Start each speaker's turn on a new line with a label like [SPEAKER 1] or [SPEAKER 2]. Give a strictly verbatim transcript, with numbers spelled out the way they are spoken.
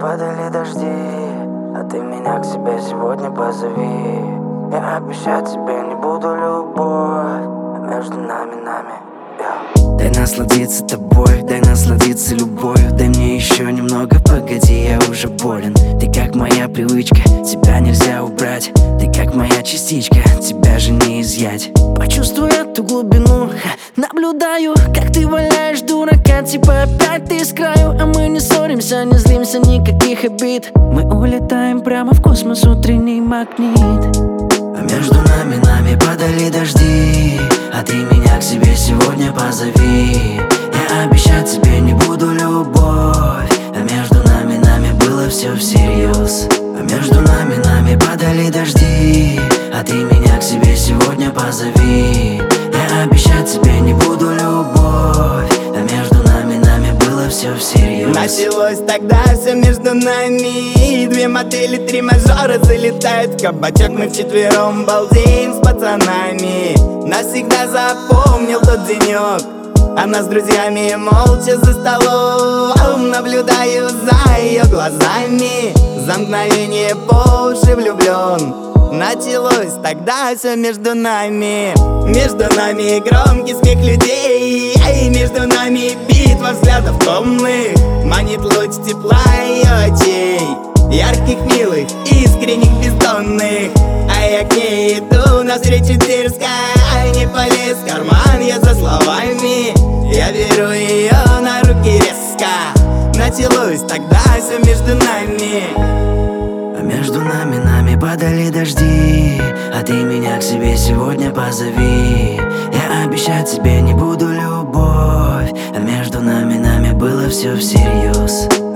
[SPEAKER 1] падали дожди, а ты меня к себе сегодня позови. Я обещать тебе не буду любовь, а между нами, нами, yeah.
[SPEAKER 2] Дай насладиться тобой, дай насладиться любовью. Дай мне еще немного, погоди, я уже болен. Ты как моя привычка, тебя нельзя убрать. Ты как моя частичка, тебя же не изъять. Почувствуй эту глубину, наблюдаю, как ты валяешь дурака. Типа опять ты с краю, а мы не ссоримся, не злимся, никаких обид. Мы улетаем прямо в космос, утренний магнит. А между нами, нами падали дожди, а ты меня к себе сегодня позови. Я обещать тебе не буду любовь, а между нами, нами было все всерьез. А между нами, нами падали дожди, а ты меня к себе сегодня позови. Я обещать тебе не буду любовь, а между нами, нами было все всерьез.
[SPEAKER 3] Началось тогда все между нами. Две модели, три мажора залетают в кабачок. Мы вчетвером балдеем с пацанами. Навсегда запомнил тот денек. Она с друзьями молча за столом. Наблюдаю за ее глазами. За мгновение по уши влюблен. Началось тогда все между нами. Между нами громкий смех людей, и между нами битва взглядов томных. Манит луч тепла ее очей, ярких, милых, искренних, бездонных. А я к ней иду навстречу дерзко, не полез в карман я за словами. Я беру ее на руки резко. Началось тогда все между нами.
[SPEAKER 2] А между нами, нами падали дожди, а ты меня к себе сегодня позови. Я обещать тебе не буду любовь, а между нами, нами было все всерьез.